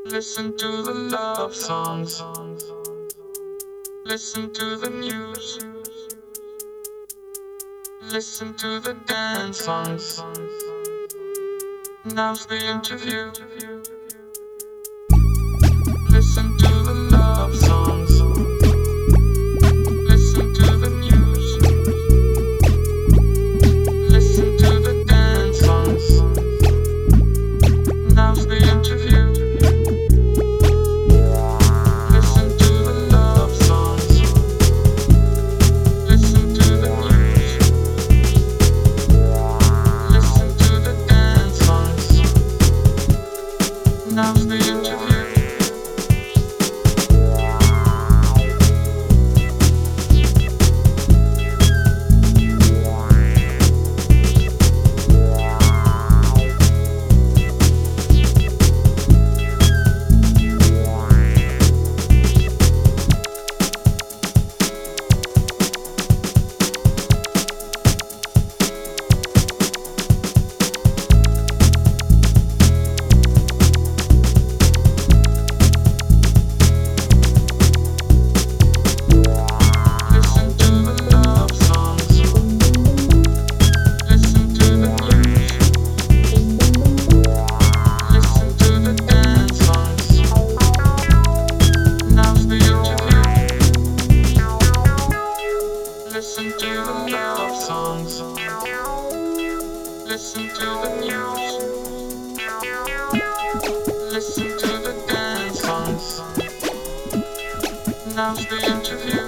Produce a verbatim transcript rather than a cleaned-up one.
Listen to the love songs. Listen to the news. Listen to the dance songs. Now's the interview. Listen to the love songs. Listen to the news. Listen to the dance songs. Now's the interview. Listen to the love songs. Listen to the news. Listen to the dance songs. Now's the interview. Listen to the love songs. Listen to the news. Listen to the dance songs. Now's the interview.